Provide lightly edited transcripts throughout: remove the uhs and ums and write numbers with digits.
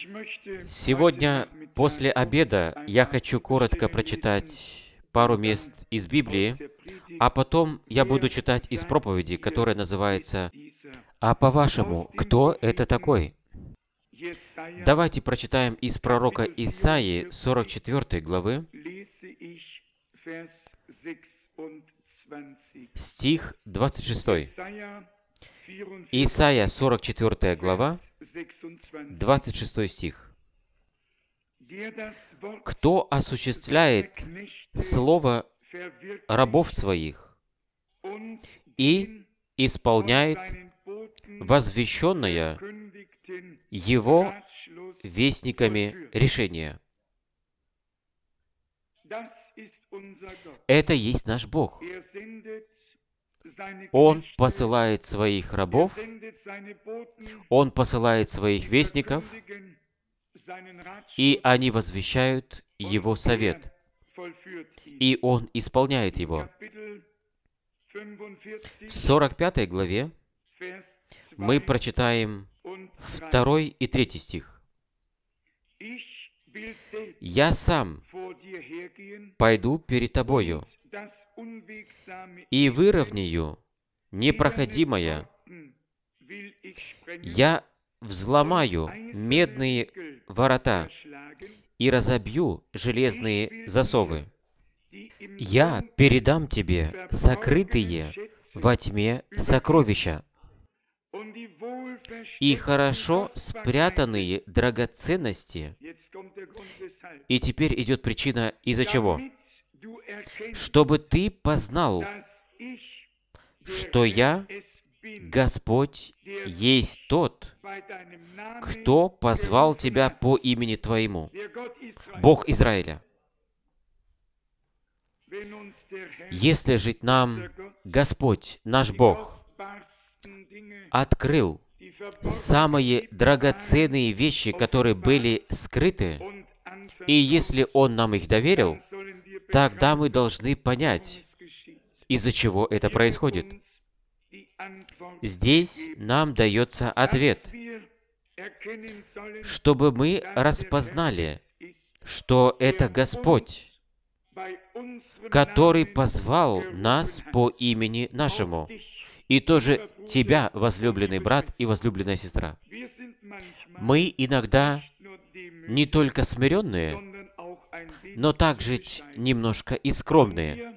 Сегодня после обеда я хочу коротко прочитать пару мест из Библии, а потом я буду читать из проповеди, которая называется «А по-вашему, кто это такой?». Давайте прочитаем из пророка Исаии 44 главы, стих 26. Исайя 44 глава, 26 стих. «Кто осуществляет слово рабов своих и исполняет возвещенное его вестниками решение». Это есть наш Бог. Он посылает своих рабов, Он посылает своих вестников, и они возвещают Его совет, и Он исполняет его. В 45 главе мы прочитаем 2 и 3 стих. «Я сам пойду перед тобою и выровняю непроходимое. Я взломаю медные ворота и разобью железные засовы. Я передам тебе сокрытые во тьме сокровища и хорошо спрятанные драгоценности». И теперь идет причина, из-за чего? «Чтобы ты познал, что я, Господь, есть тот, кто позвал тебя по имени твоему». Бог Израиля. Если же нам Господь, наш Бог, открыл самые драгоценные вещи, которые были скрыты, и если Он нам их доверил, тогда мы должны понять, из-за чего это происходит. Здесь нам дается ответ, чтобы мы распознали, что это Господь, который позвал нас по имени нашему, и тоже тебя, возлюбленный брат и возлюбленная сестра. Мы иногда не только смиренные, но также немножко и скромные.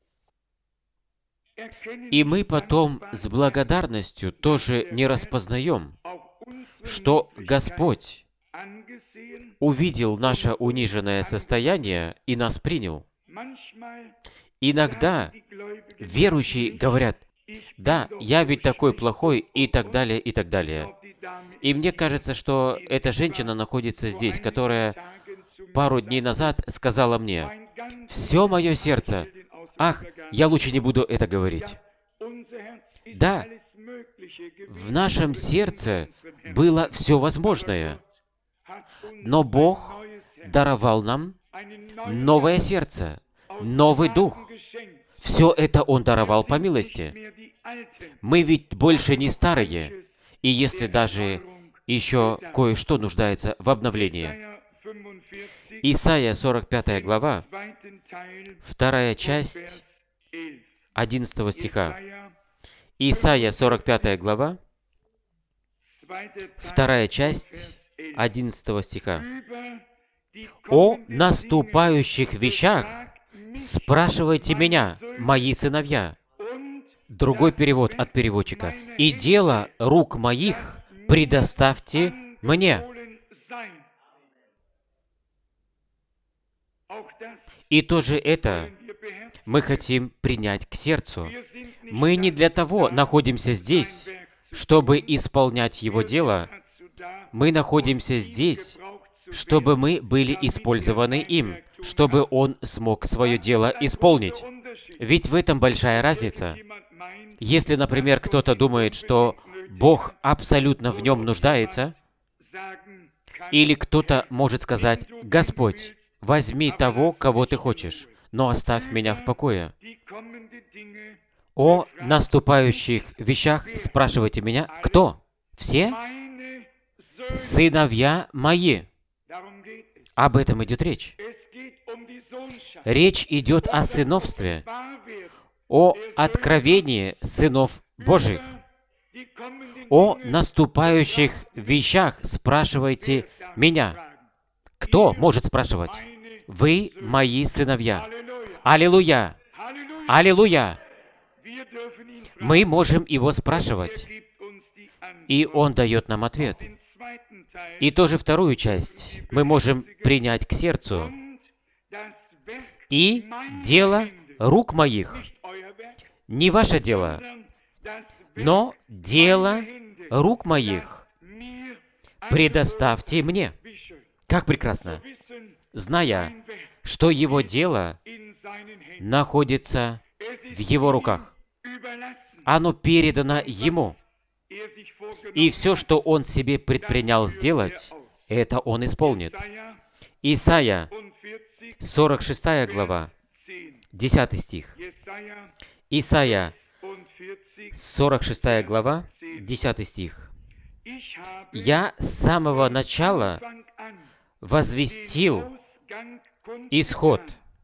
И мы потом с благодарностью тоже не распознаем, что Господь увидел наше униженное состояние и нас принял. Иногда верующие говорят: «Да, я ведь такой плохой», и так далее, и так далее. И мне кажется, что эта женщина находится здесь, которая пару дней назад сказала мне: «Все мое сердце». Ах, я лучше не буду это говорить. Да, в нашем сердце было все возможное, но Бог даровал нам новое сердце, новый дух. Все это Он даровал по милости. Мы ведь больше не старые, и если даже еще кое-что нуждается в обновлении. Исайя 45 глава, 2 часть 11 стиха. Исайя 45 глава, 2 часть 11 стиха. «О наступающих вещах спрашивайте меня, мои сыновья». Другой перевод от переводчика. «И дело рук моих предоставьте мне». И тоже это мы хотим принять к сердцу. Мы не для того находимся здесь, чтобы исполнять Его дело. Мы находимся здесь, чтобы мы были использованы им, чтобы Он смог свое дело исполнить. Ведь в этом большая разница. Если, например, кто-то думает, что Бог абсолютно в нем нуждается, или кто-то может сказать: «Господь, возьми того, кого ты хочешь, но оставь меня в покое». О наступающих вещах спрашивайте меня. Кто? Все? сыновья мои. Об этом идет речь. Речь идет о сыновстве, о откровении сынов Божьих. О наступающих вещах спрашивайте меня. Кто может спрашивать? Вы мои сыновья. Аллилуйя! Аллилуйя! Мы можем Его спрашивать, и Он дает нам ответ. И тоже вторую часть мы можем принять к сердцу. И дело рук моих, не ваше дело, но дело рук моих предоставьте мне. Как прекрасно! Зная, что Его дело находится в Его руках. Оно передано Ему. И все, что Он себе предпринял сделать, это Он исполнит. Исайя, 46 глава, 10 стих. Исайя, 46 глава, 10 стих. «Я с самого начала возвестил исход,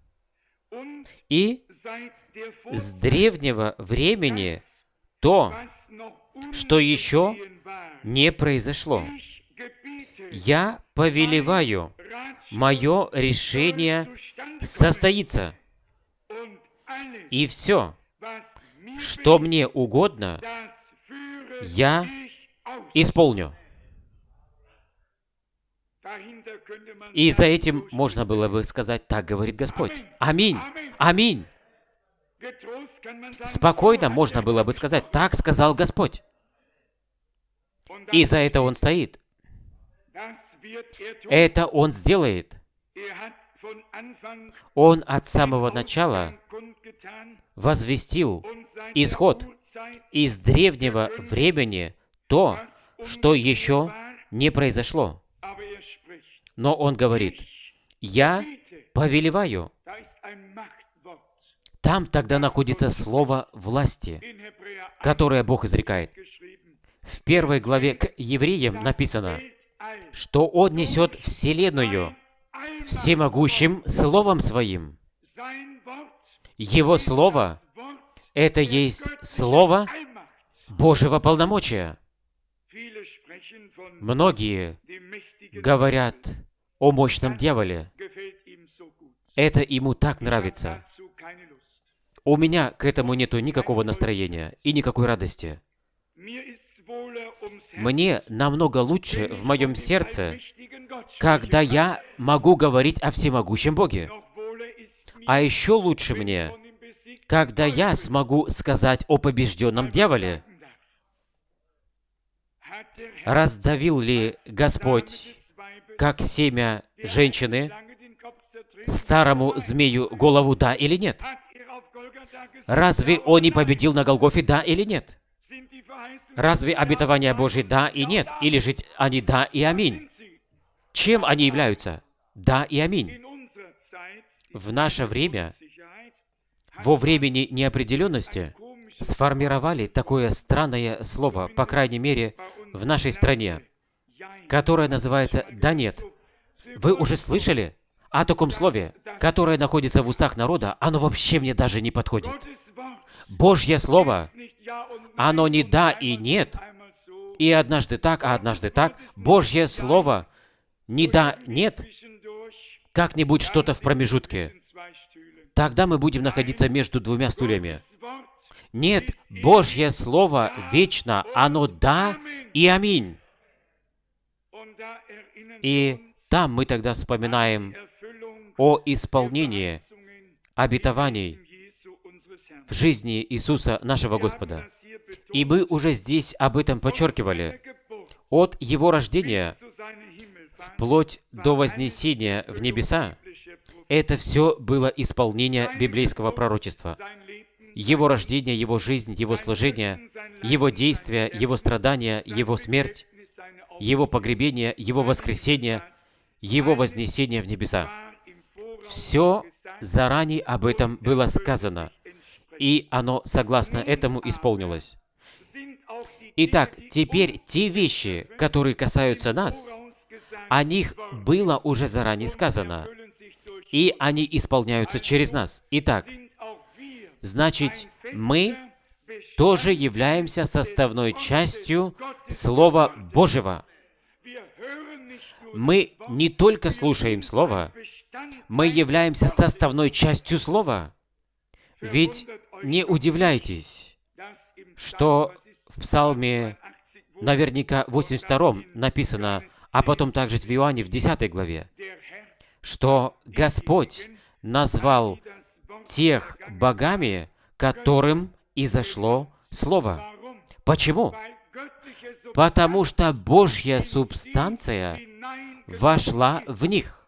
и с древнего времени то, что еще не произошло. Я повелеваю, мое решение состоится, и все, что мне угодно, я исполню». И за этим можно было бы сказать: «Так говорит Господь». Аминь! Аминь! Спокойно можно было бы сказать: «Так сказал Господь». И за это Он стоит. Это Он сделает. Он от самого начала возвестил исход из древнего времени то, что еще не произошло. Но Он говорит: «Я повелеваю». Там тогда находится слово власти, которое Бог изрекает. В 1 главе к Евреям написано, что Он несет вселенную всемогущим Словом Своим. Его Слово — это есть Слово Божьего полномочия. Многие говорят о мощном дьяволе. Это ему так нравится. У меня к этому нету никакого настроения и никакой радости. Мне намного лучше в моем сердце, когда я могу говорить о всемогущем Боге. А еще лучше мне, когда я смогу сказать о побежденном дьяволе. Раздавил ли Господь, как семя женщины, старому змею голову, да или нет? Разве Он не победил на Голгофе, да или нет? Разве обетования Божьи да и нет? Или же они да и аминь? Чем они являются? Да и аминь. В наше время, во времени неопределенности, сформировали такое странное слово, по крайней мере, в нашей стране, которое называется «да нет». Вы уже слышали о таком слове, которое находится в устах народа? Оно вообще мне даже не подходит. Божье Слово, оно не «да» и «нет», и однажды так, а однажды так. Божье Слово не «да», «нет», как-нибудь что-то в промежутке. Тогда мы будем находиться между двумя стульями. Нет, Божье Слово вечно, оно «да» и «аминь». И там мы тогда вспоминаем о исполнении обетований в жизни Иисуса, нашего Господа. И мы уже здесь об этом подчеркивали. От Его рождения вплоть до вознесения в небеса, это все было исполнение библейского пророчества. Его рождение, Его жизнь, Его служение, Его действия, Его страдания, Его смерть, Его погребение, Его воскресение, Его вознесение в небеса. Все заранее об этом было сказано, и оно, согласно этому, исполнилось. Итак, теперь те вещи, которые касаются нас, о них было уже заранее сказано, и они исполняются через нас. Итак, значит, мы тоже являемся составной частью Слова Божьего. Мы не только слушаем Слово, мы являемся составной частью Слова. Ведь не удивляйтесь, что в Псалме наверняка 82 написано, а потом также в Иоанне в 10 главе, что Господь назвал тех богами, которым изошло Слово. Почему? Потому что Божья субстанция вошла в них,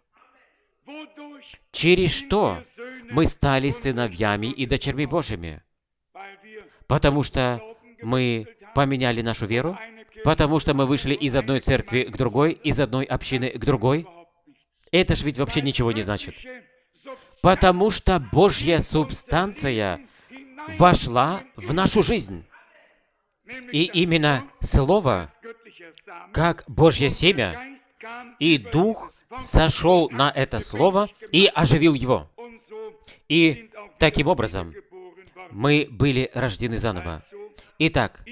через что мы стали сыновьями и дочерьми Божьими. Потому что мы поменяли нашу веру, потому что мы вышли из одной церкви к другой, из одной общины к другой. Это ж ведь вообще ничего не значит. Потому что Божья субстанция вошла в нашу жизнь. И именно Слово, как Божье семя, и Дух сошел на это Слово и оживил его. И таким образом мы были рождены заново. Итак,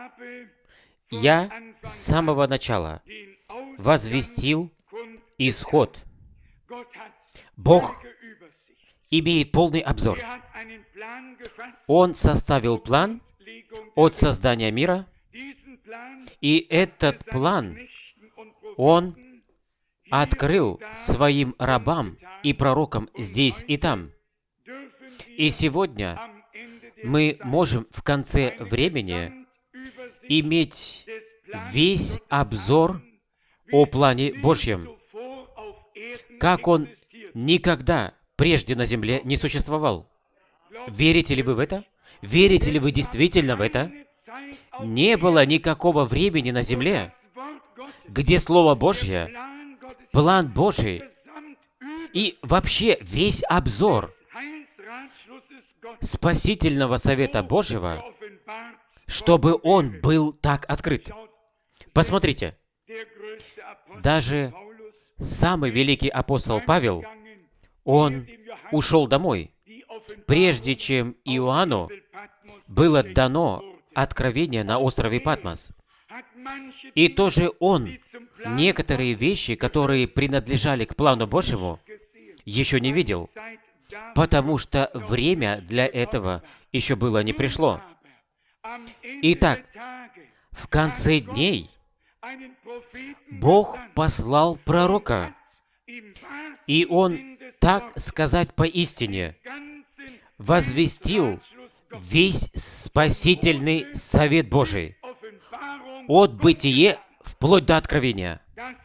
я с самого начала возвестил исход. Бог имеет полный обзор. Он составил план от создания мира, и этот план Он открыл своим рабам и пророкам здесь и там. И сегодня мы можем в конце времени иметь весь обзор о плане Божьем, как он никогда прежде на земле не существовал. Верите ли вы в это? Верите ли вы действительно в это? Не было никакого времени на земле, где Слово Божье, план Божий и вообще весь обзор спасительного совета Божьего, чтобы он был так открыт. Посмотрите, даже самый великий апостол Павел, он ушел домой, прежде чем Иоанну было дано откровение на острове Патмос. И тоже он некоторые вещи, которые принадлежали к плану Божьему, еще не видел, потому что время для этого еще было не пришло. Итак, в конце дней Бог послал пророка, и он, так сказать поистине, возвестил весь спасительный совет Божий от бытия вплоть до откровения.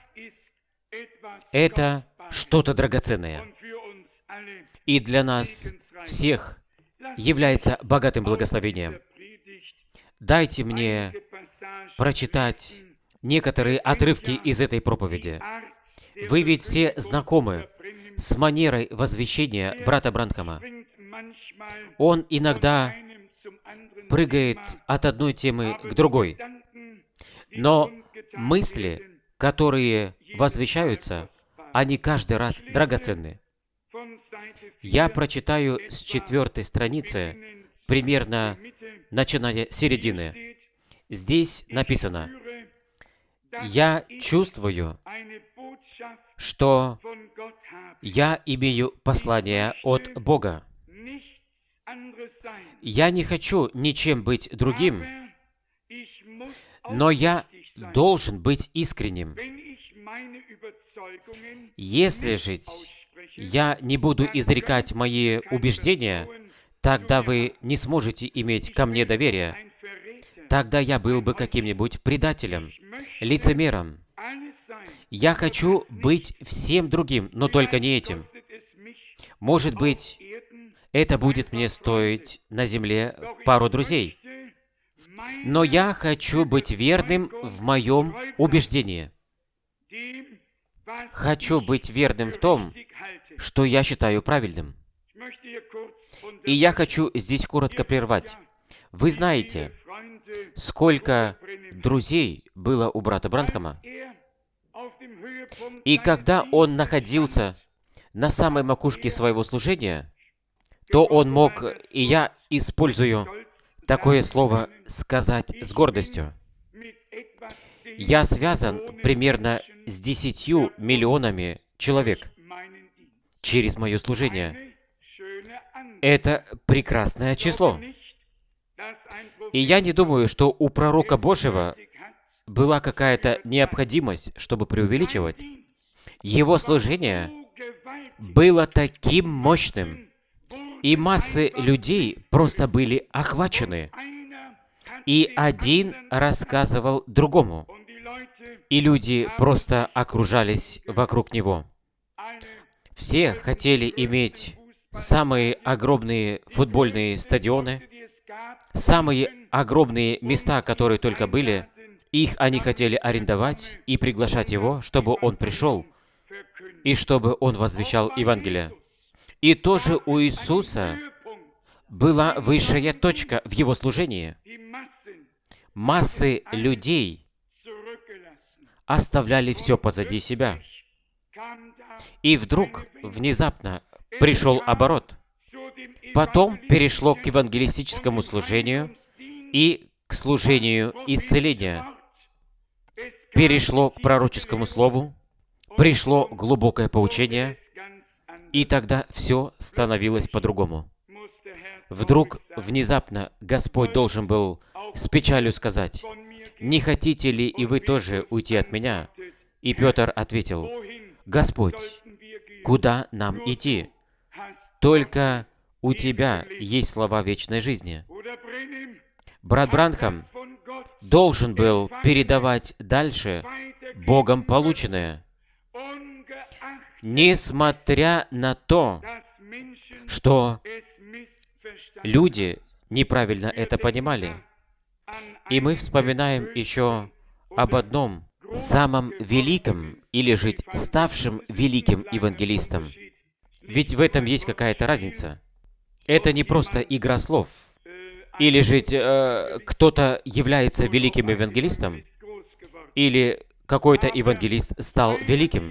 Это что-то драгоценное. И для нас всех является богатым благословением. Дайте мне прочитать некоторые отрывки из этой проповеди. Вы ведь все знакомы с манерой возвещения брата Бранхама. Он иногда прыгает от одной темы к другой. Но мысли, которые возвещаются, они каждый раз драгоценны. Я прочитаю с 4 страницы, примерно начиная с середины. Здесь написано: «Я чувствую, что я имею послание от Бога. Я не хочу ничем быть другим, но я должен быть искренним. Если же я не буду изрекать мои убеждения, тогда вы не сможете иметь ко мне доверия. Тогда я был бы каким-нибудь предателем, лицемером. Я хочу быть всем другим, но только не этим. Может быть, это будет мне стоить на земле пару друзей. Но я хочу быть верным в моем убеждении. Хочу быть верным в том, что я считаю правильным. И я хочу здесь коротко прервать. Вы знаете, сколько друзей было у брата Бранхама, и когда он находился на самой макушке своего служения, то он мог, и я использую такое слово, сказать с гордостью: я связан примерно с 10 миллионами человек через мое служение. Это прекрасное число. И я не думаю, что у пророка Божьего была какая-то необходимость, чтобы преувеличивать. Его служение было таким мощным, и массы людей просто были охвачены. И один рассказывал другому, и люди просто окружались вокруг него. Все хотели иметь самые огромные футбольные стадионы, самые огромные места, которые только были. Их они хотели арендовать и приглашать его, чтобы он пришел, и чтобы он возвещал Евангелие. И тоже у Иисуса была высшая точка в его служении. Массы людей оставляли все позади себя. И вдруг, внезапно, пришел оборот. Потом перешло к евангелистическому служению и к служению исцеления. Перешло к пророческому слову, пришло глубокое поучение, и тогда все становилось по-другому. Вдруг, внезапно, Господь должен был с печалью сказать: «Не хотите ли и вы тоже уйти от меня?» И Петр ответил: «Господь, куда нам идти? Только у Тебя есть слова вечной жизни». Брат Бранхам должен был передавать дальше Богом полученное, несмотря на то, что люди неправильно это понимали. И мы вспоминаем еще об одном самом великом, или же ставшем великим евангелистом. Ведь в этом есть какая-то разница. Это не просто игра слов. Или же кто-то является великим евангелистом, или какой-то евангелист стал великим.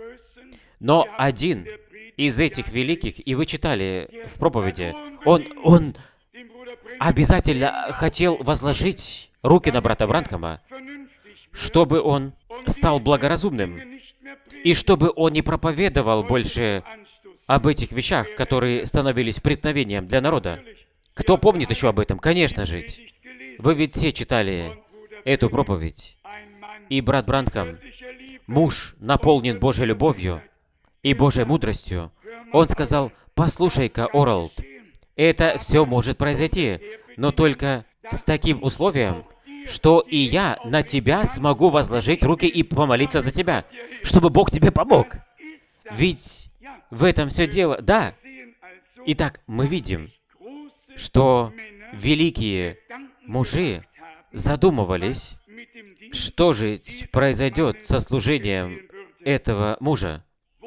Но один из этих великих, и вы читали в проповеди, он обязательно хотел возложить руки на брата Бранхама, чтобы он стал благоразумным, и чтобы он не проповедовал больше об этих вещах, которые становились преткновением для народа. Кто помнит еще об этом? Конечно же. Вы ведь все читали эту проповедь. И брат Бранхам, муж, наполнен Божьей любовью и Божьей мудростью, он сказал: «Послушай-ка, Оралд, это все может произойти, но только с таким условием, что и я на тебя смогу возложить руки и помолиться за тебя, чтобы Бог тебе помог». Ведь в этом все дело. Да. Итак, мы видим, что великие мужи задумывались, что же произойдет со служением этого мужа.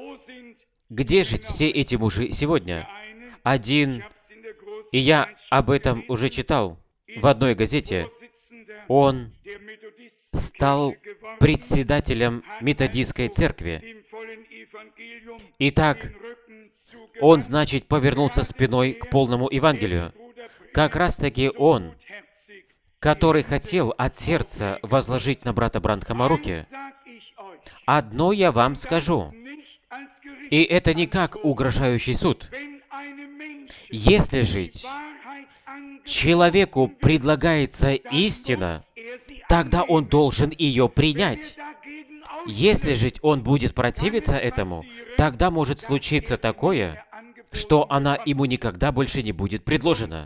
Где же все эти мужи сегодня? Один, и я об этом уже читал в одной газете, он стал председателем методистской церкви. Итак, он, значит, повернулся спиной к полному Евангелию. Как раз-таки он, который хотел от сердца возложить на брата Бранхама руки. Одно я вам скажу, и это не как угрожающий суд. Если же человеку предлагается истина, тогда он должен ее принять. Если же он будет противиться этому, тогда может случиться такое, что она ему никогда больше не будет предложена.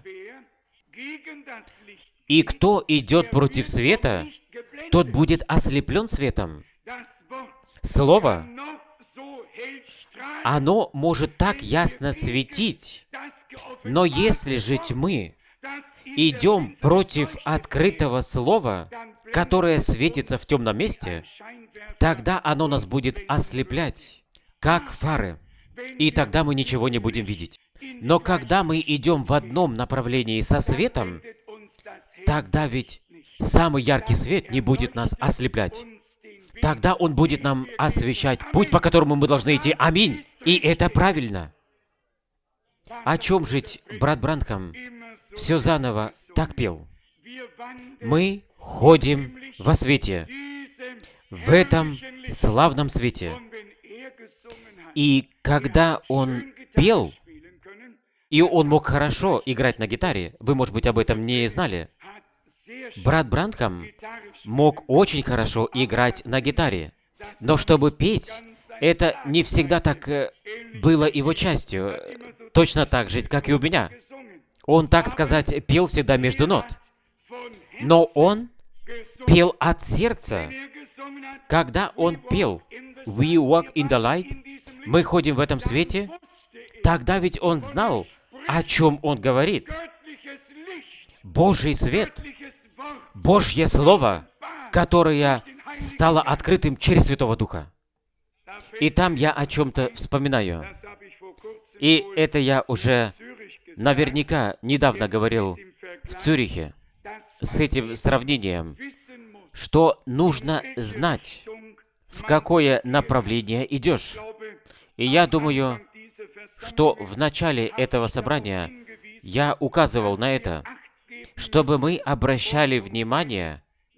И кто идет против света, тот будет ослеплен светом. Слово, оно может так ясно светить, но если же мы идем против открытого слова, которое светится в темном месте, тогда оно нас будет ослеплять, как фары, и тогда мы ничего не будем видеть. Но когда мы идем в одном направлении со светом, тогда ведь самый яркий свет не будет нас ослеплять. Тогда Он будет нам освещать путь, по которому мы должны идти. Аминь. И это правильно. О чем жить брат Бранхам все заново так пел? Мы ходим во свете, в этом славном свете. И когда он пел, и он мог хорошо играть на гитаре, вы, может быть, об этом не знали, брат Бранхам мог очень хорошо играть на гитаре, но чтобы петь, это не всегда так было его частью, точно так же, как и у меня. Он, так сказать, пел всегда между нот. Но он пел от сердца. Когда он пел «We walk in the light», «Мы ходим в этом свете», тогда ведь он знал, о чем он говорит. Божий свет, Божье Слово, которое стало открытым через Святого Духа. И там я о чем-то вспоминаю. И это я уже наверняка недавно говорил в Цюрихе с этим сравнением, что нужно знать, в какое направление идешь. И я думаю, что в начале этого собрания я указывал на это, чтобы мы обращали внимание,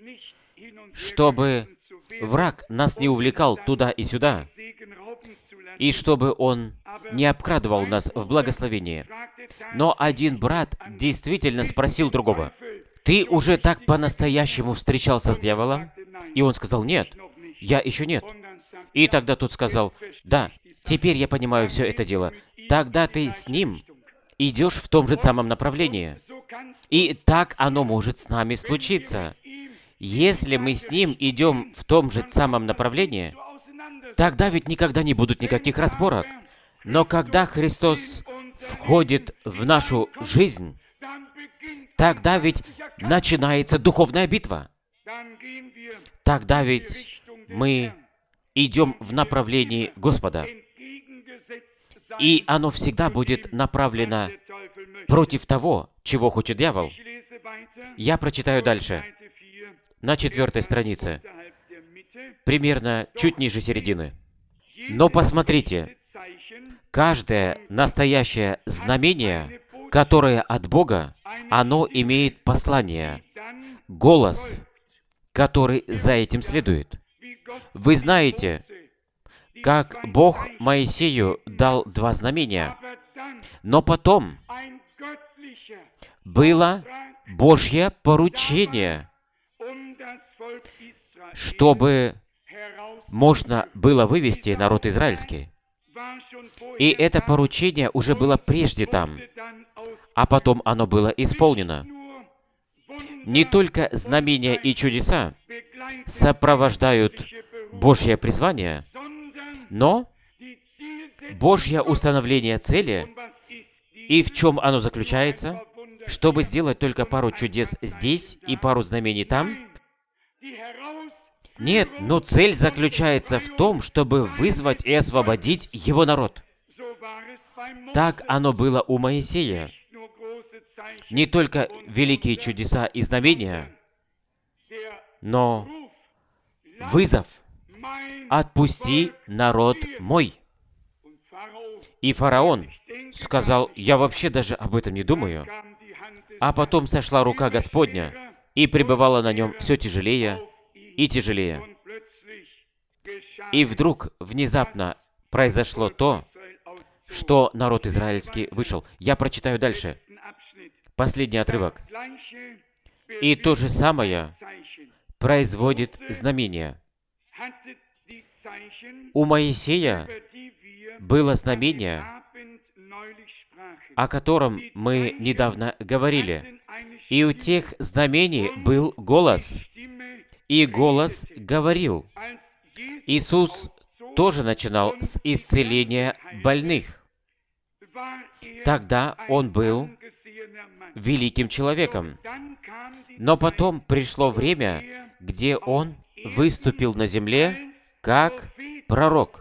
чтобы враг нас не увлекал туда и сюда, и чтобы он не обкрадывал нас в благословении. Но один брат действительно спросил другого: «Ты уже так по-настоящему встречался с дьяволом?» И он сказал: «Нет, я еще нет». И тогда тот сказал: «Да, теперь я понимаю все это дело. Тогда ты с ним идешь в том же самом направлении. И так оно может с нами случиться. Если мы с ним идем в том же самом направлении, тогда ведь никогда не будут никаких разборок. Но когда Христос входит в нашу жизнь, тогда ведь начинается духовная битва. Тогда ведь мы идем в направлении Господа. И оно всегда будет направлено против того, чего хочет дьявол. Я прочитаю дальше. На 4-й странице. Примерно чуть ниже середины. «Но посмотрите, каждое настоящее знамение, которое от Бога, оно имеет послание, голос, который за этим следует. Вы знаете, как Бог Моисею дал 2 знамения, но потом было Божье поручение, чтобы можно было вывести народ израильский. И это поручение уже было прежде там, а потом оно было исполнено. Не только знамения и чудеса сопровождают Божье призвание, но Божье установление цели, и в чем оно заключается, чтобы сделать только пару чудес здесь и пару знамений там. Нет, но цель заключается в том, чтобы вызвать и освободить его народ. Так оно было у Моисея. Не только великие чудеса и знамения, но вызов: «Отпусти народ мой». И фараон сказал: «Я вообще даже об этом не думаю». А потом сошла рука Господня, и пребывала на нем все тяжелее и тяжелее. И вдруг, внезапно, произошло то, что народ израильский вышел. Я прочитаю дальше. Последний отрывок. «И то же самое производит знамение». У Моисея было знамение, о котором мы недавно говорили. И у тех знамений был голос. И голос говорил. Иисус тоже начинал с исцеления больных. Тогда Он был великим человеком. Но потом пришло время, где Он выступил на земле как пророк.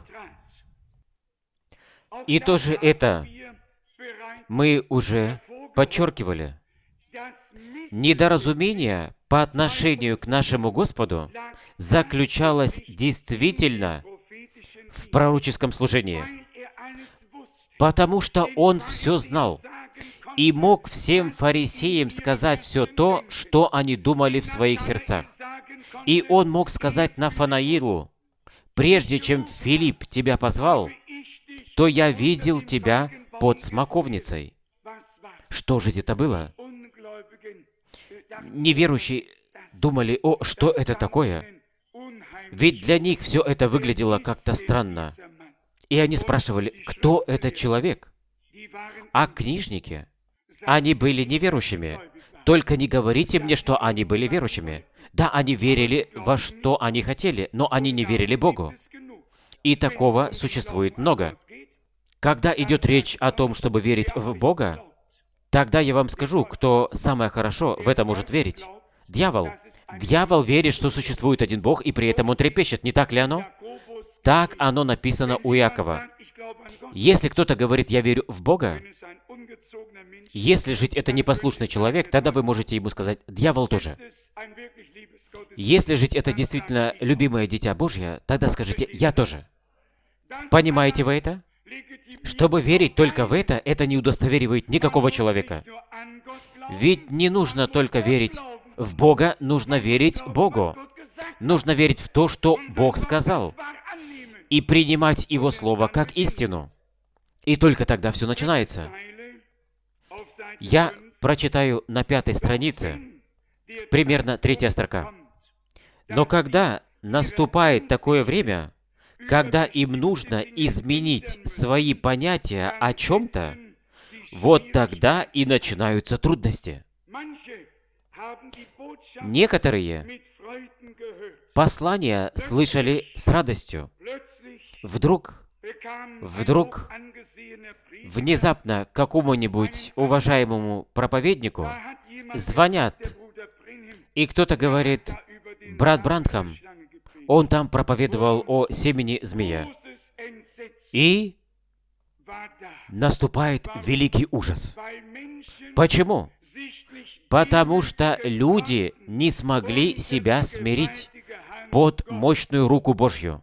И тоже это мы уже подчеркивали. Недоразумение по отношению к нашему Господу заключалось действительно в пророческом служении, потому что Он все знал и мог всем фарисеям сказать все то, что они думали в своих сердцах. И Он мог сказать Нафанаилу: «Прежде чем Филипп тебя позвал, то я видел тебя под смоковницей». Что же это было? Неверующие думали: «О, что это такое?» Ведь для них все это выглядело как-то странно. И они спрашивали: кто этот человек? А книжники, они были неверующими. Только не говорите мне, что они были верующими. Да, они верили во что они хотели, но они не верили Богу. И такого существует много. Когда идет речь о том, чтобы верить в Бога, тогда я вам скажу, кто самое хорошо в это может верить. Дьявол. Дьявол верит, что существует один Бог, и при этом он трепещет. Не так ли оно? Так оно написано у Иакова. Если кто-то говорит: «Я верю в Бога», если жить это непослушный человек, тогда вы можете ему сказать: «Дьявол тоже». Если жить это действительно любимое дитя Божье, тогда скажите: «Я тоже». Понимаете вы это? Чтобы верить только в это не удостоверивает никакого человека. Ведь не нужно только верить в Бога, нужно верить Богу. Нужно верить в то, что Бог сказал, и принимать Его Слово как истину. И только тогда все начинается. Я прочитаю на 5-й странице, примерно 3-я строка. «Но когда наступает такое время, когда им нужно изменить свои понятия о чем-то, вот тогда и начинаются трудности». Некоторые послания слышали с радостью. Вдруг, внезапно какому-нибудь уважаемому проповеднику звонят, и кто-то говорит: «Брат Бранхам, он там проповедовал о семени змея». И наступает великий ужас. Почему? Потому что люди не смогли себя смирить под мощную руку Божью.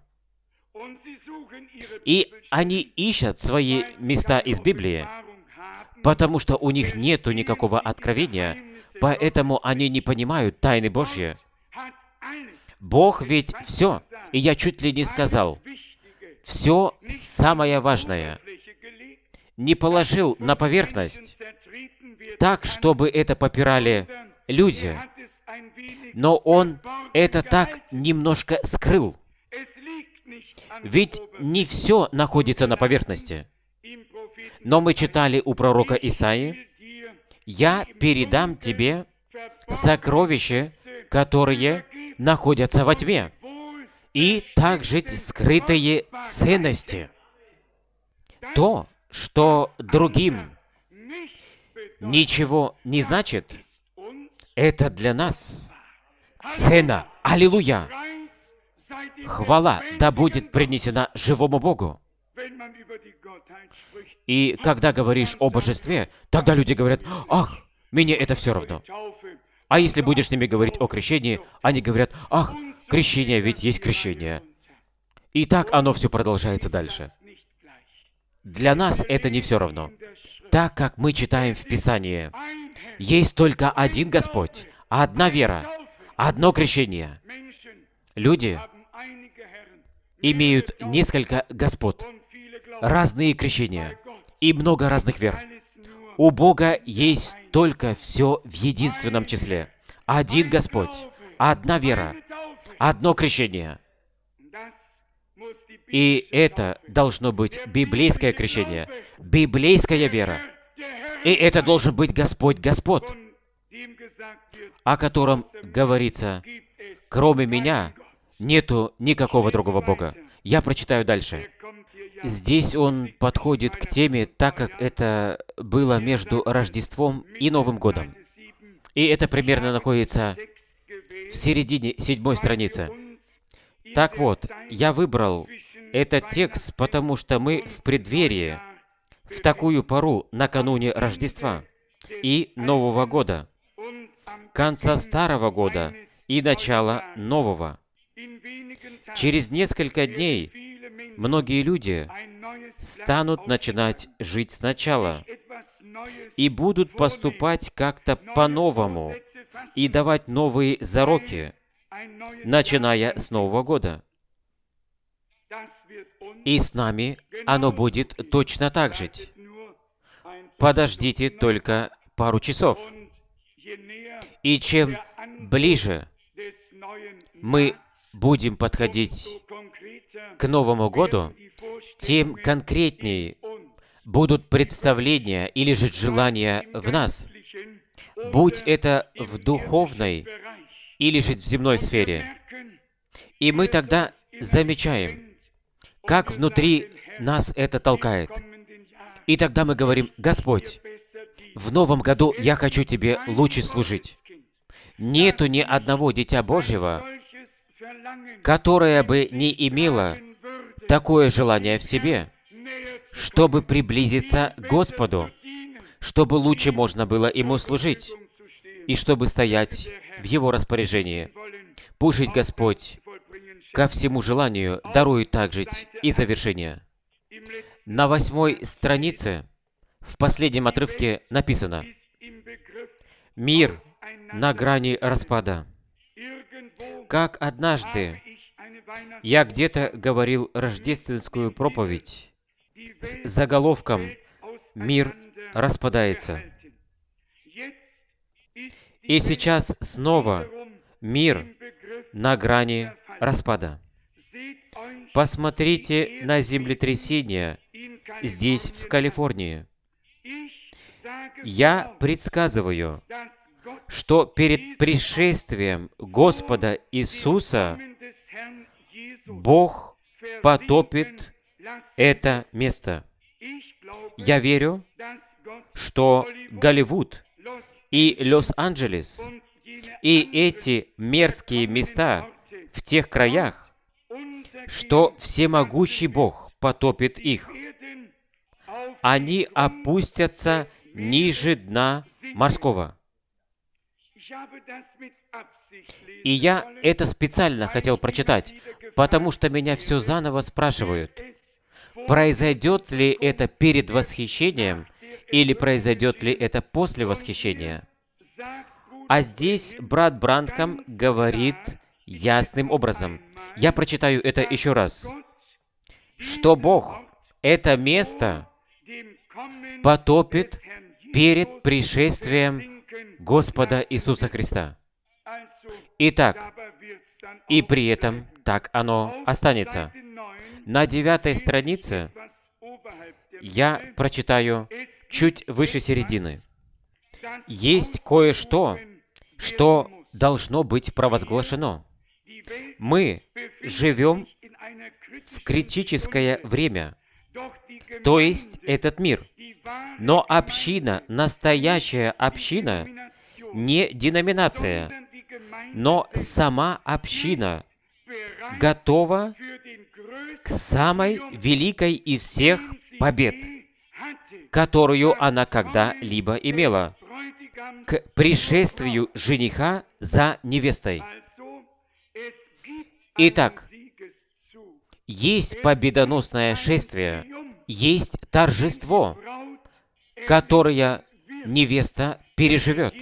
И они ищут свои места из Библии, потому что у них нету никакого откровения, поэтому они не понимают тайны Божьи. Бог ведь все, и я чуть ли не сказал, все самое важное не положил на поверхность так, чтобы это попирали люди, но Он это так немножко скрыл. Ведь не все находится на поверхности. Но мы читали у пророка Исаии: «Я передам тебе сокровища, которые находятся во тьме, и также скрытые ценности». То, что другим ничего не значит, это для нас цена. Аллилуйя! Хвала да будет принесена живому Богу. И когда говоришь о божестве, тогда люди говорят: «Ах, мне это все равно». А если будешь с ними говорить о крещении, они говорят: «Ах, крещение, ведь есть крещение». И так оно все продолжается дальше. Для нас это не все равно. Так как мы читаем в Писании, есть только один Господь, одна вера, одно крещение. Люди имеют несколько господ, разные крещения и много разных вер. У Бога есть только все в единственном числе. Один Господь, одна вера, одно крещение. И это должно быть библейское крещение, библейская вера. И это должен быть Господь Господ, о котором говорится: «Кроме меня нету никакого другого Бога». Я прочитаю дальше. Здесь он подходит к теме, так как это было между Рождеством и Новым годом. И это примерно находится в середине 7-й страницы. Так вот, я выбрал этот текст, потому что мы в преддверии, в такую пору, накануне Рождества и Нового года. конца старого года и начала нового. Через несколько дней многие люди станут начинать жить сначала и будут поступать как-то по-новому и давать новые зароки, начиная с Нового года. И с нами оно будет точно так же. Подождите только пару часов. И чем ближе мы будем подходить к Новому году, тем конкретнее будут представления или же желания в нас, будь это в духовной или же в земной сфере. И мы тогда замечаем, как внутри нас это толкает. И тогда мы говорим: Господь, в новом году я хочу Тебе лучше служить. Нету ни одного дитя Божьего, которое бы не имело такое желание в себе, чтобы приблизиться к Господу, чтобы лучше можно было Ему служить, и чтобы стоять в Его распоряжении. Пусть Господь ко всему желанию дарует также и завершение. На 8 странице, в последнем отрывке написано: «Мир на грани распада». Как однажды я где-то говорил рождественскую проповедь с заголовком «Мир распадается». И сейчас снова мир на грани распада. Посмотрите на землетрясение здесь, в Калифорнии. Я предсказываю, что перед пришествием Господа Иисуса Бог потопит это место. Я верю, что Голливуд и Лос-Анджелес и эти мерзкие места в тех краях, что всемогущий Бог потопит их. Они опустятся ниже дна морского. И я это специально хотел прочитать, потому что меня все заново спрашивают, произойдет ли это перед восхищением или произойдет ли это после восхищения. А здесь брат Бранхам говорит ясным образом. Я прочитаю это еще раз. Что Бог это место потопит перед пришествием Господа Иисуса Христа. Итак, и при этом так оно останется. На 9 странице я прочитаю чуть выше середины. Есть кое-что, что должно быть провозглашено. Мы живем в критическое время, то есть этот мир. Но община, настоящая община, не деноминация, но сама община готова к самой великой из всех побед, которую она когда-либо имела, к пришествию жениха за невестой. Итак, есть победоносное шествие, есть торжество, которое невеста переживет,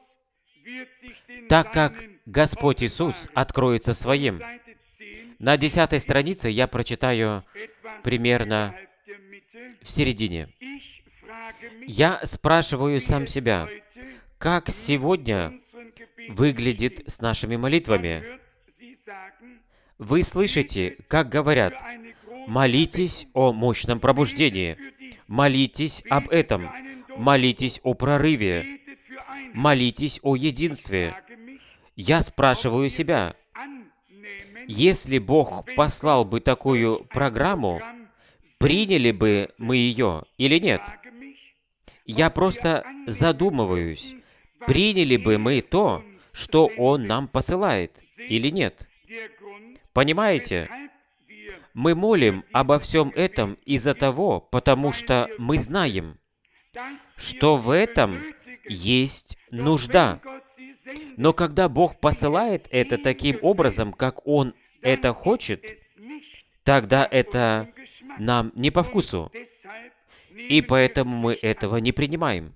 так как Господь Иисус откроется своим. На 10 странице я прочитаю примерно в середине. Я спрашиваю сам себя, как сегодня выглядит с нашими молитвами? Вы слышите, как говорят: молитесь о мощном пробуждении, молитесь об этом, молитесь о прорыве, молитесь о единстве. Я спрашиваю себя, если Бог послал бы такую программу, приняли бы мы ее или нет? Я просто задумываюсь, приняли бы мы то, что Он нам посылает, или нет? Понимаете? Мы молим обо всем этом из-за того, потому что мы знаем, что в этом есть нужда. Но когда Бог посылает это таким образом, как Он это хочет, тогда это нам не по вкусу. И поэтому мы этого не принимаем.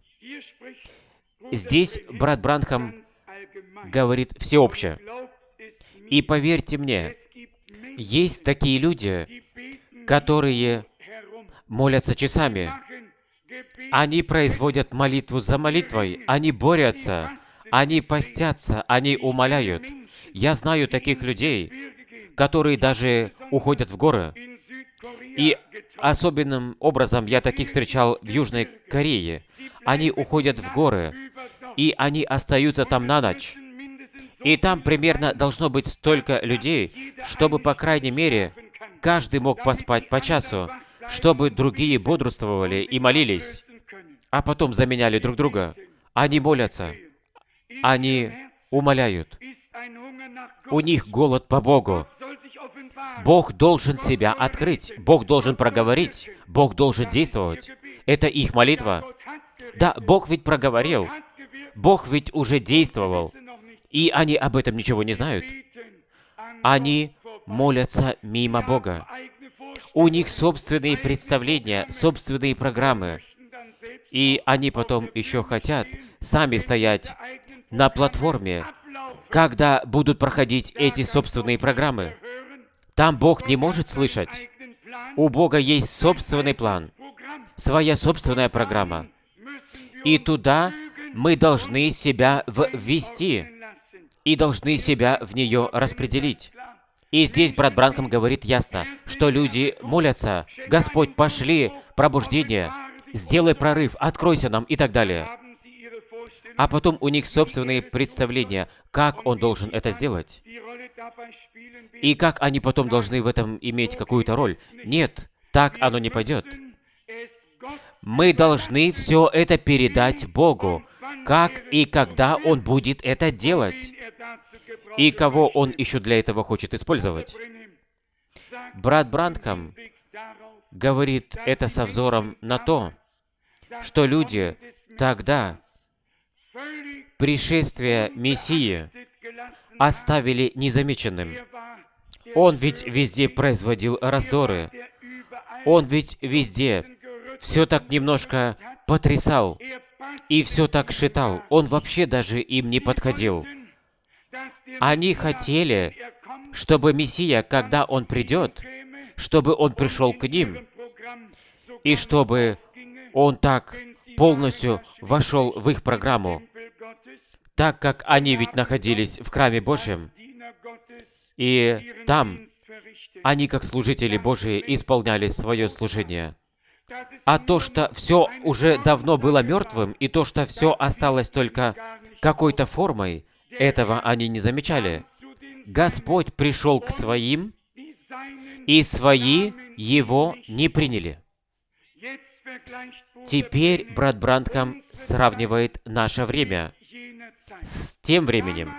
Здесь брат Бранхам говорит всеобще. И поверьте мне, есть такие люди, которые молятся часами. Они производят молитву за молитвой, они борются, они постятся, они умоляют. Я знаю таких людей, которые даже уходят в горы. И особенным образом я таких встречал в Южной Корее. Они уходят в горы, и они остаются там на ночь. И там примерно должно быть столько людей, чтобы, по крайней мере, каждый мог поспать по часу, чтобы другие бодрствовали и молились, а потом заменяли друг друга. Они молятся, они умоляют. У них голод по Богу. Бог должен себя открыть, Бог должен проговорить, Бог должен действовать. Это их молитва. Да, Бог ведь проговорил, Бог ведь уже действовал, и они об этом ничего не знают. Они молятся мимо Бога. У них собственные представления, собственные программы. И они потом еще хотят сами стоять на платформе, когда будут проходить эти собственные программы. Там Бог не может слышать. У Бога есть собственный план, своя собственная программа. И туда мы должны себя ввести и должны себя в нее распределить. И здесь брат Бранхам говорит ясно, что люди молятся: «Господь, пошли пробуждение, сделай прорыв, откройся нам» и так далее. А потом у них собственные представления, как он должен это сделать. И как они потом должны в этом иметь какую-то роль. Нет, так оно не пойдет. Мы должны все это передать Богу, как и когда Он будет это делать, и кого Он еще для этого хочет использовать. Брат Бранхам говорит это со взором на то, что люди тогда пришествие Мессии оставили незамеченным. Он ведь везде производил раздоры. Он ведь везде все так немножко потрясал и все так шитал. Он вообще даже им не подходил. Они хотели, чтобы Мессия, когда Он придет, чтобы Он пришел к ним, и чтобы Он так полностью вошел в их программу, так как они ведь находились в храме Божьем, и там они, как служители Божии, исполняли свое служение. А то, что все уже давно было мертвым, и то, что все осталось только какой-то формой, этого они не замечали. Господь пришел к своим, и свои Его не приняли. Теперь брат Бранхам сравнивает наше время с тем временем.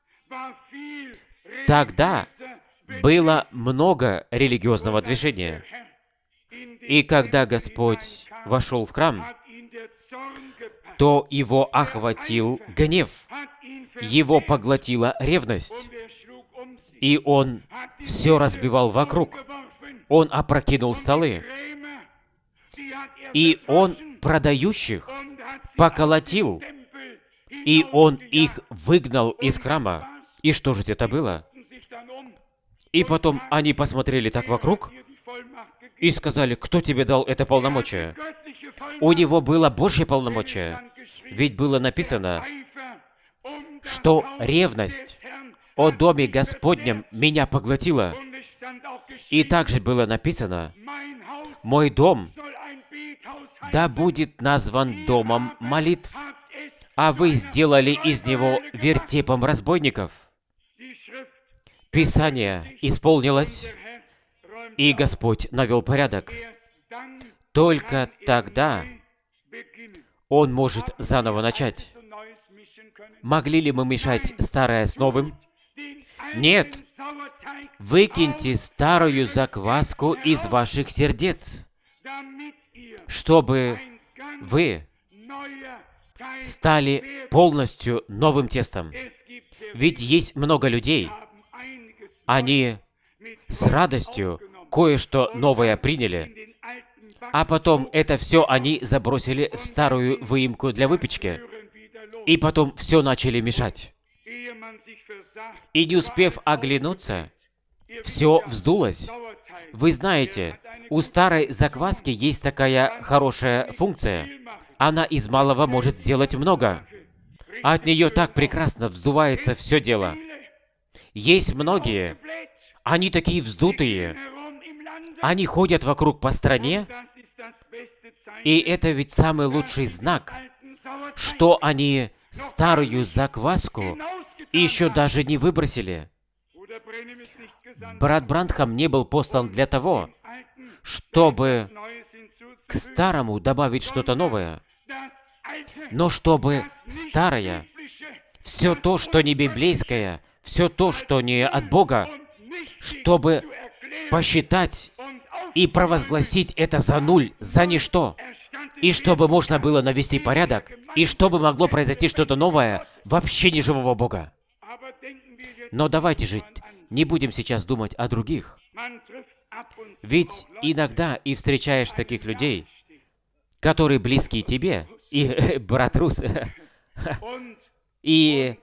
Тогда было много религиозного движения. И когда Господь вошел в храм, то его охватил гнев, его поглотила ревность, и он все разбивал вокруг. Он опрокинул столы, и он продающих поколотил, и он их выгнал из храма. И что же это было? И потом они посмотрели так вокруг и сказали: «Кто тебе дал это полномочие?» У него было Божье полномочие. Ведь было написано, что ревность о доме Господнем меня поглотила. И также было написано: «Мой дом да будет назван домом молитв, а вы сделали из него вертепом разбойников». Писание исполнилось, и Господь навел порядок. Только тогда Он может заново начать. Могли ли мы мешать старое с новым? Нет. Выкиньте старую закваску из ваших сердец, чтобы вы стали полностью новым тестом. Ведь есть много людей, они с радостью кое-что новое приняли, а потом это все они забросили в старую выемку для выпечки, и потом все начали мешать. И не успев оглянуться, все вздулось. Вы знаете, у старой закваски есть такая хорошая функция. Она из малого может сделать много. От нее так прекрасно вздувается все дело. Есть многие, они такие вздутые. Они ходят вокруг по стране, и это ведь самый лучший знак, что они старую закваску еще даже не выбросили. Брат Бранхам не был послан для того, чтобы к старому добавить что-то новое, но чтобы старое, все то, что не библейское, все то, что не от Бога, чтобы посчитать и провозгласить это за нуль, за ничто, и чтобы можно было навести порядок, и чтобы могло произойти что-то новое вообще не живого Бога. Но давайте же не будем сейчас думать о других. Ведь иногда и встречаешь таких людей, которые близкие тебе, и брат Рус, и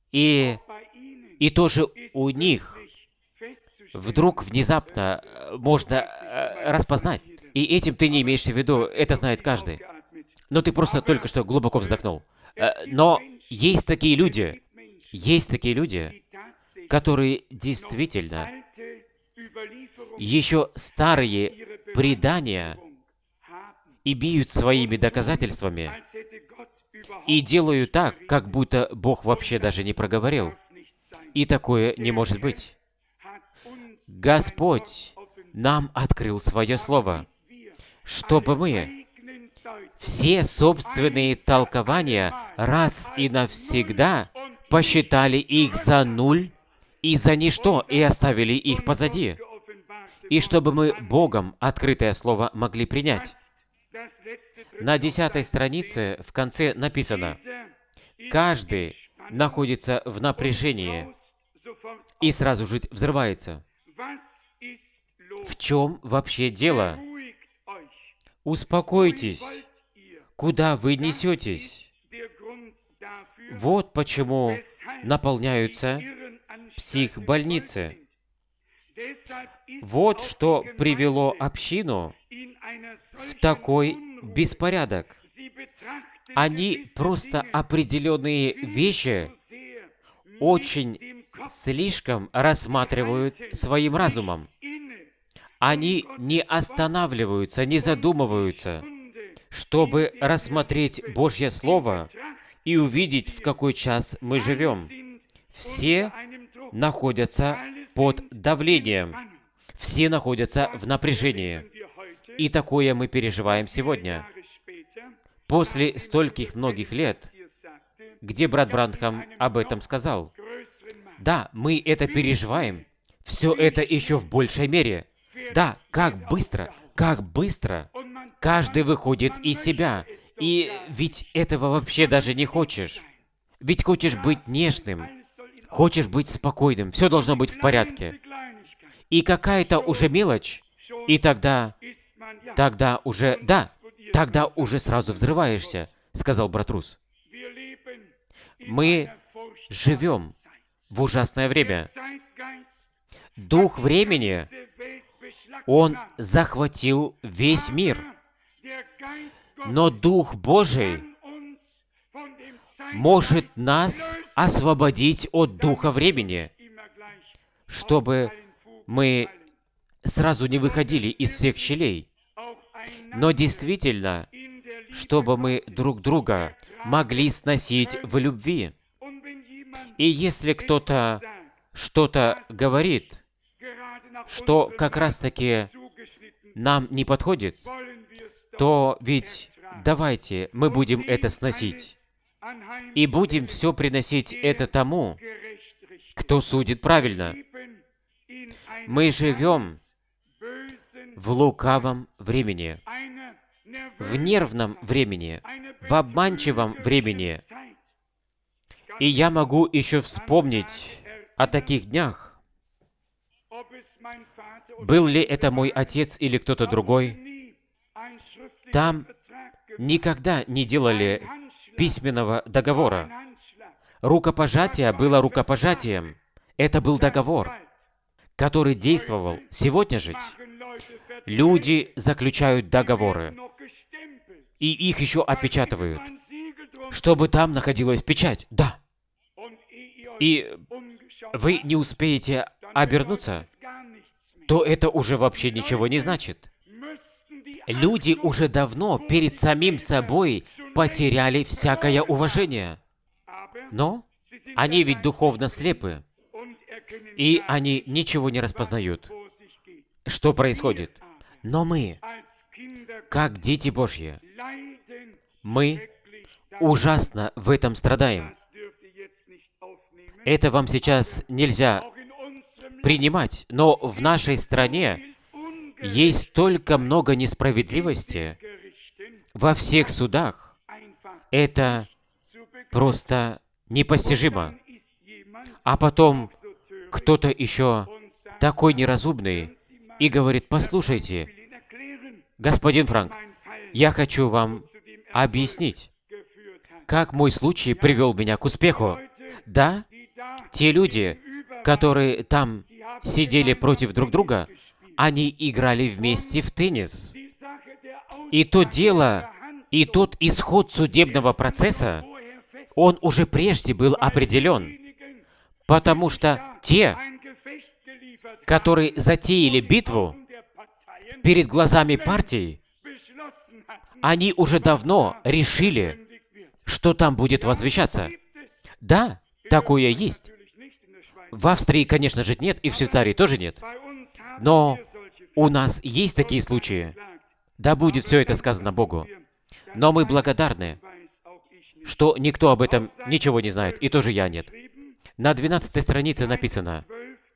тоже у них вдруг внезапно можно распознать. И этим ты не имеешь в виду, это знает каждый. Но ты просто только что глубоко вздохнул. Но есть такие люди, которые действительно еще старые предания и бьют своими доказательствами и делают так, как будто Бог вообще даже не проговорил. И такое не может быть. Господь нам открыл Свое Слово, чтобы мы все собственные толкования раз и навсегда посчитали их за нуль и за ничто, и оставили их позади. И чтобы мы Богом открытое Слово могли принять. На 10 странице в конце написано: «Каждый находится в напряжении и сразу же взрывается». В чем вообще дело? Успокойтесь. Куда вы несетесь? Вот почему наполняются психбольницы. Вот что привело общину в такой беспорядок. Они просто определенные вещи очень слишком рассматривают своим разумом. Они не останавливаются, не задумываются, чтобы рассмотреть Божье Слово и увидеть, в какой час мы живем. Все находятся под давлением. Все находятся в напряжении. И такое мы переживаем сегодня. После стольких многих лет, где брат Бранхам об этом сказал. Да, мы это переживаем. Все это еще в большей мере. Да, как быстро каждый выходит из себя. И ведь этого вообще даже не хочешь. Ведь хочешь быть нежным, хочешь быть спокойным, все должно быть в порядке. И какая-то уже мелочь, и тогда уже сразу взрываешься, сказал брат Рус. Мы живем в ужасное время. Дух времени, он захватил весь мир. Но Дух Божий может нас освободить от духа времени, чтобы мы сразу не выходили из всех щелей, но действительно, чтобы мы друг друга могли сносить в любви. И если кто-то что-то говорит, что как раз-таки нам не подходит, то ведь давайте мы будем это сносить. И будем все приносить это тому, кто судит правильно. Мы живем в лукавом времени, в нервном времени, в обманчивом времени. И я могу еще вспомнить о таких днях. Был ли это мой отец или кто-то другой? Там никогда не делали письменного договора. Рукопожатие было рукопожатием. Это был договор, который действовал. Сегодня же люди заключают договоры, и их еще опечатывают, чтобы там находилась печать. Да. И вы не успеете обернуться, то это уже вообще ничего не значит. Люди уже давно перед самим собой потеряли всякое уважение. Но они ведь духовно слепы, и они ничего не распознают, что происходит. Но мы, как дети Божьи, мы ужасно в этом страдаем. Это вам сейчас нельзя принимать, но в нашей стране есть столько много несправедливости во всех судах. Это просто непостижимо. А потом кто-то еще такой неразумный и говорит: послушайте, господин Франк, я хочу вам объяснить, как мой случай привел меня к успеху. Да, те люди, которые там сидели против друг друга, они играли вместе в теннис. И то дело, и тот исход судебного процесса, он уже прежде был определен, потому что те, которые затеяли битву перед глазами партий, они уже давно решили, что там будет возвещаться. Да, такое есть. В Австрии, конечно же, нет, и в Швейцарии тоже нет. Но у нас есть такие случаи. Да будет все это сказано Богу. Но мы благодарны, что никто об этом ничего не знает, и тоже я нет. На 12 странице написано: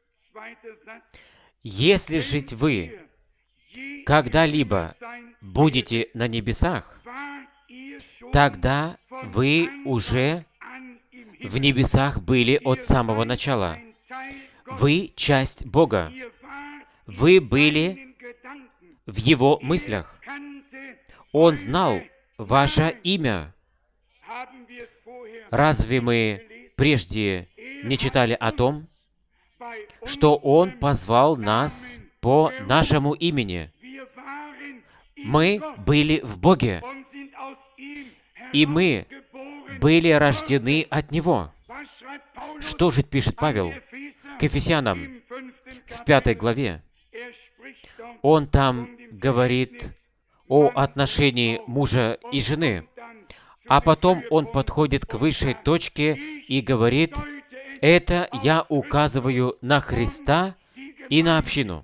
«Если жить вы когда-либо будете на небесах, тогда вы уже в небесах были от самого начала. Вы часть Бога. Вы были в Его мыслях. Он знал ваше имя». Разве мы прежде не читали о том, что Он позвал нас по нашему имени? Мы были в Боге, и мы были рождены от Него. Что же пишет Павел к Ефесянам в 5 главе? Он там говорит о отношении мужа и жены, а потом он подходит к высшей точке и говорит: «Это я указываю на Христа и на общину.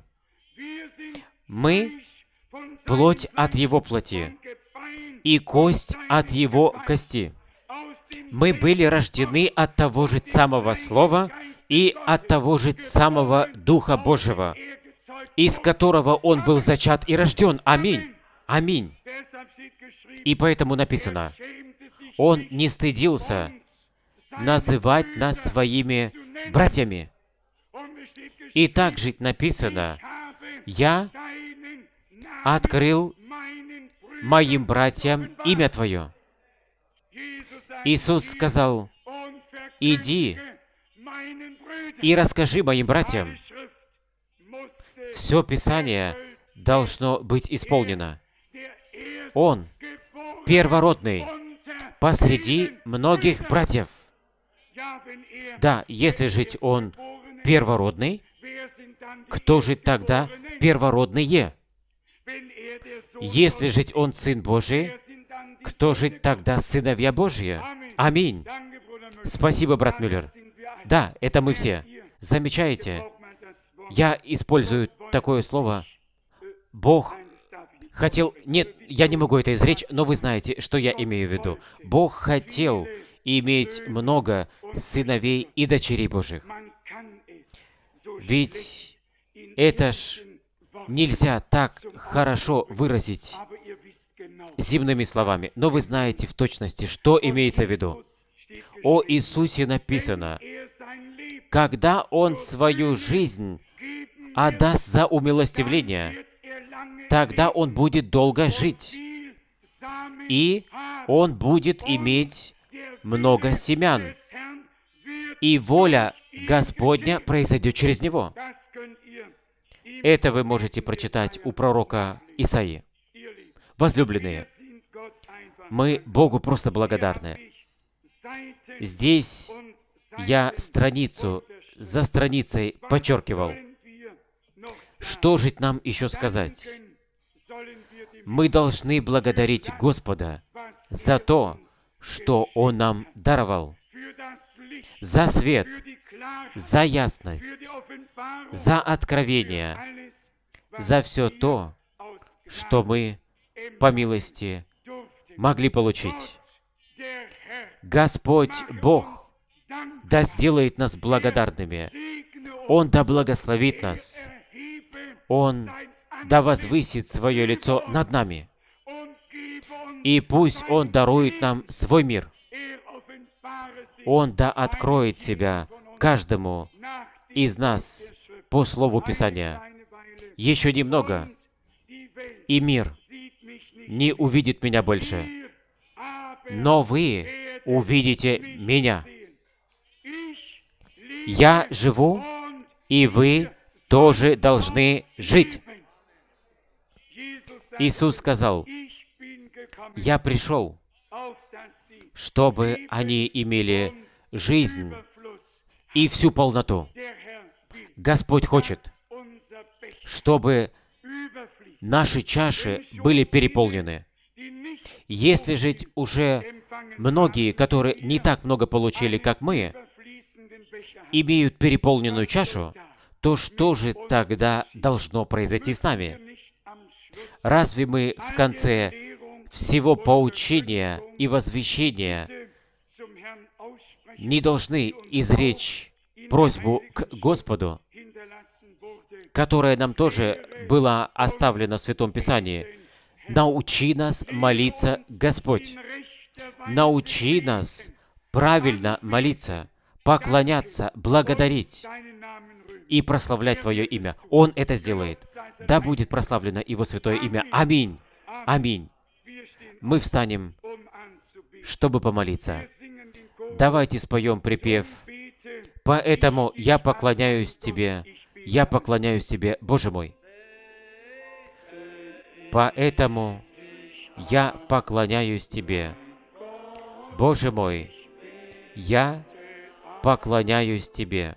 Мы — плоть от Его плоти и кость от Его кости. Мы были рождены от того же самого Слова и от того же самого Духа Божьего, из которого Он был зачат и рожден». Аминь. Аминь. И поэтому написано: Он не стыдился называть нас своими братьями. И также написано: «Я открыл моим братьям имя Твое». Иисус сказал: «Иди и расскажи моим братьям». Все Писание должно быть исполнено. Он первородный посреди многих братьев. Да, если же Он первородный, кто же тогда первородные? Если же Он Сын Божий, кто же тогда сыновья Божьи? Аминь. Спасибо, брат Мюллер. Да, это мы все. Замечаете? Я использую такое слово. Бог хотел... Нет, я не могу это изречь, но вы знаете, что я имею в виду. Бог хотел иметь много сыновей и дочерей Божьих. Ведь это ж нельзя так хорошо выразить. земными словами, но вы знаете в точности, что имеется в виду. О Иисусе написано, когда Он свою жизнь отдаст за умилостивление, тогда Он будет долго жить, и Он будет иметь много семян, и воля Господня произойдет через Него. Это вы можете прочитать у пророка Исаии. Возлюбленные, мы Богу просто благодарны. Здесь я страницу за страницей подчеркивал. Что же нам еще сказать? Мы должны благодарить Господа за то, что Он нам даровал, за свет, за ясность, за откровение, за все то, что мы по милости могли получить. Господь Бог да сделает нас благодарными. Он да благословит нас. Он да возвысит свое лицо над нами. И пусть Он дарует нам свой мир. Он да откроет себя каждому из нас по слову Писания. Еще немного, и мир не увидит меня больше. Но вы увидите меня. Я живу, и вы тоже должны жить. Иисус сказал, «Я пришел, чтобы они имели жизнь и всю полноту». Господь хочет, чтобы наши чаши были переполнены. Если же уже многие, которые не так много получили, как мы, имеют переполненную чашу, то что же тогда должно произойти с нами? Разве мы в конце всего поучения и возвещения не должны изречь просьбу к Господу, которая нам тоже была оставлена в Святом Писании? «Научи нас молиться, Господь! Научи нас правильно молиться, поклоняться, благодарить и прославлять Твое имя». Он это сделает. Да будет прославлено Его святое имя. Аминь. Аминь. Мы встанем, чтобы помолиться. Давайте споем припев. «Поэтому я поклоняюсь Тебе, я поклоняюсь Тебе, Боже мой». «Поэтому я поклоняюсь Тебе, Боже мой, я поклоняюсь Тебе.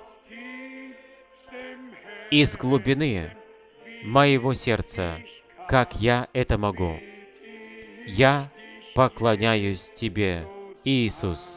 Из глубины моего сердца, как я это могу, я поклоняюсь Тебе, Иисус».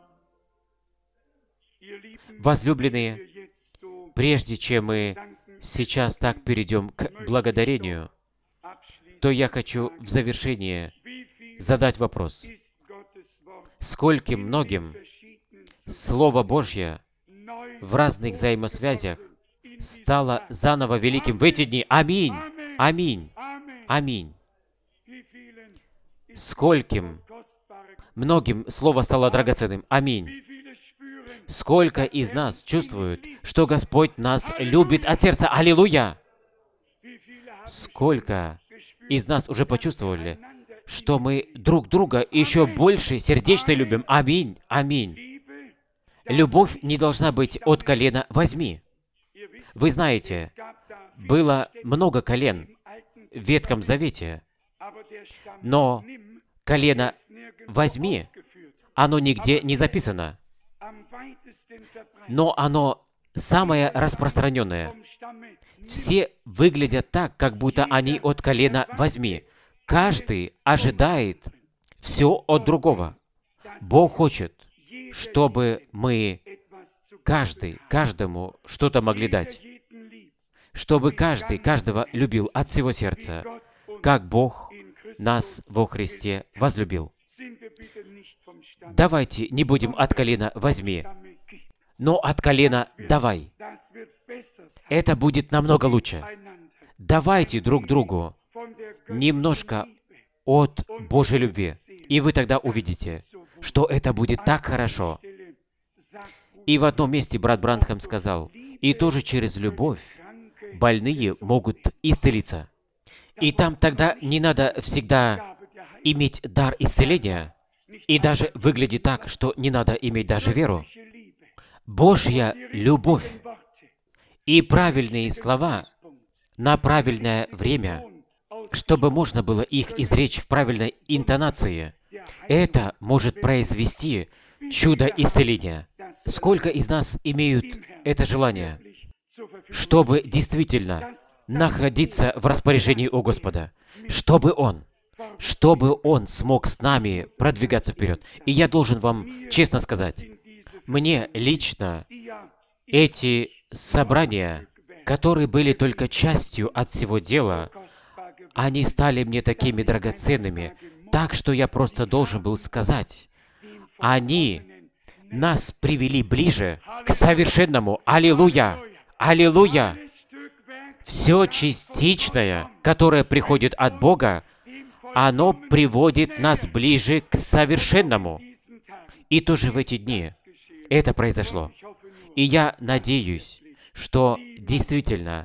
Возлюбленные, прежде чем мы сейчас так перейдем к благодарению, то я хочу в завершение задать вопрос. Скольким многим Слово Божье в разных взаимосвязях стало заново великим в эти дни? Аминь! Аминь! Аминь! Скольким многим Слово стало драгоценным? Аминь! Сколько из нас чувствуют, что Господь нас любит от сердца? Аллилуйя! Сколько из нас уже почувствовали, что мы друг друга еще больше сердечно любим? Аминь! Аминь! Любовь не должна быть от колена «возьми». Вы знаете, было много колен в Ветхом Завете, но колено «возьми», оно нигде не записано, но оно самое распространенное. Все выглядят так, как будто они от колена «возьми». Каждый ожидает все от другого. Бог хочет, чтобы мы каждому что-то могли дать, чтобы каждый каждого любил от всего сердца, как Бог нас во Христе возлюбил. Давайте не будем от колена «возьми», но от колена «давай». Это будет намного лучше. Давайте друг другу немножко от Божьей любви. И вы тогда увидите, что это будет так хорошо. И в одном месте брат Бранхам сказал, и тоже через любовь больные могут исцелиться. И там тогда не надо всегда иметь дар исцеления, и даже выглядит так, что не надо иметь даже веру. Божья любовь и правильные слова на правильное время, чтобы можно было их изречь в правильной интонации, это может произвести чудо исцеления. Сколько из нас имеют это желание, чтобы действительно находиться в распоряжении у Господа, чтобы Он смог с нами продвигаться вперед. И я должен вам честно сказать, мне лично эти собрания, которые были только частью от всего дела, они стали мне такими драгоценными, так что я просто должен был сказать, они нас привели ближе к совершенному. Аллилуйя! Аллилуйя! Все частичное, которое приходит от Бога, оно приводит нас ближе к совершенному. И тоже в эти дни это произошло. И я надеюсь, что действительно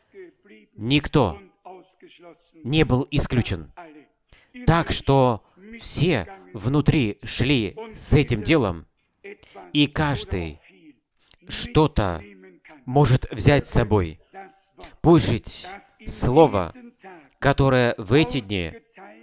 никто не был исключен. Так что все внутри шли с этим делом, и каждый что-то может взять с собой. Пусть жить Слово, которое в эти дни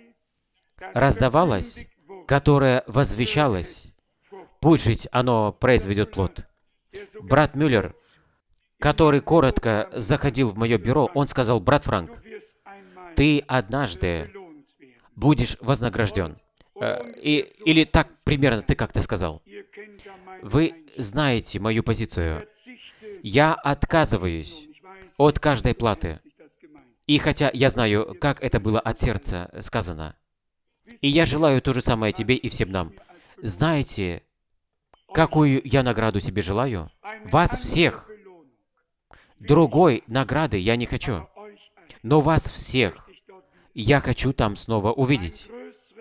раздавалось, которое возвещалось, пусть жить оно произведет плод. Брат Мюллер, который коротко заходил в мое бюро, он сказал: «Брат Франк, ты однажды будешь вознагражден». Или так примерно ты как-то сказал. Вы знаете мою позицию. Я отказываюсь от каждой платы. И хотя я знаю, как это было от сердца сказано, и я желаю то же самое тебе и всем нам. Знаете, какую я награду себе желаю? Вас всех. Другой награды я не хочу. Но вас всех я хочу там снова увидеть.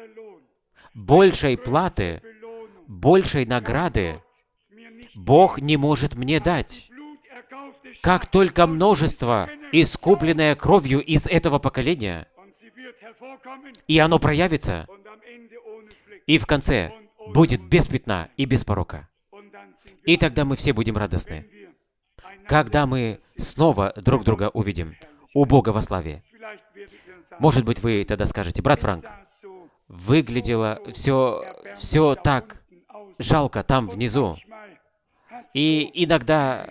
Большей платы, большей награды Бог не может мне дать. Как только множество, искупленное кровью из этого поколения, и оно проявится, и в конце будет без пятна и без порока. И тогда мы все будем радостны, когда мы снова друг друга увидим у Бога во славе. Может быть, вы тогда скажете: «Брат Франк, выглядело все так жалко там внизу, и иногда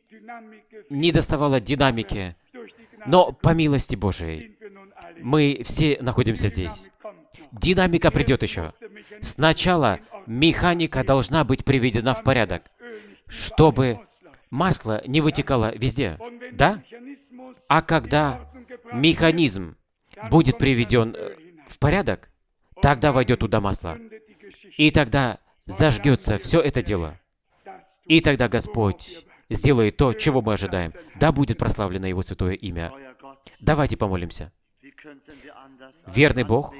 не доставало динамики, но по милости Божией мы все находимся здесь. Динамика придет еще. Сначала механика должна быть приведена в порядок, чтобы масло не вытекало везде, да? А когда механизм будет приведен в порядок, тогда войдет туда масло. И тогда зажгется все это дело. И тогда Господь сделает то, чего мы ожидаем. Да будет прославлено Его святое имя. Давайте помолимся. Верный Бог,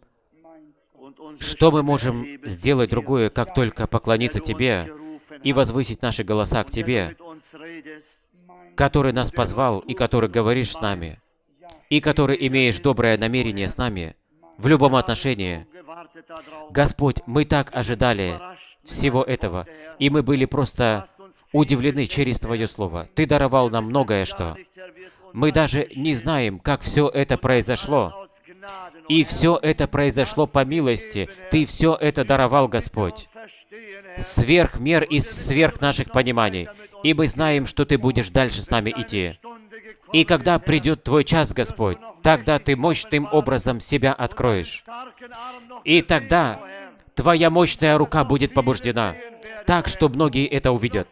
что мы можем сделать другое, как только поклониться Тебе и возвысить наши голоса к Тебе, который нас позвал и который говоришь с нами, и который имеешь доброе намерение с нами в любом отношении. Господь, мы так ожидали всего этого, и мы были просто удивлены через Твое Слово. Ты даровал нам многое что. Мы даже не знаем, как все это произошло. И все это произошло по милости. Ты все это даровал, Господь, сверх мер и сверх наших пониманий. И мы знаем, что Ты будешь дальше с нами идти. И когда придет Твой час, Господь, тогда Ты мощным образом себя откроешь. И тогда Твоя мощная рука будет побуждена, так что многие это увидят.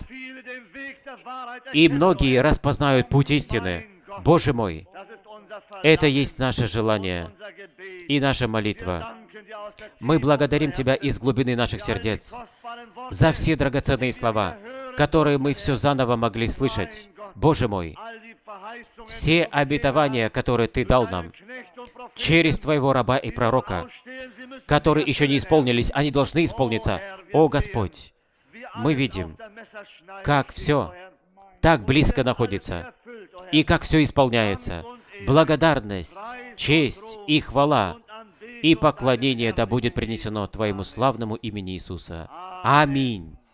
И многие распознают путь истины. Боже мой, это есть наше желание и наша молитва. Мы благодарим Тебя из глубины наших сердец за все драгоценные слова, которые мы все заново могли слышать. Боже мой, все обетования, которые Ты дал нам, через Твоего раба и пророка, которые еще не исполнились, они должны исполниться. О Господь, мы видим, как все так близко находится, и как все исполняется. Благодарность, честь и хвала, и поклонение да будет принесено Твоему славному имени Иисуса. Аминь.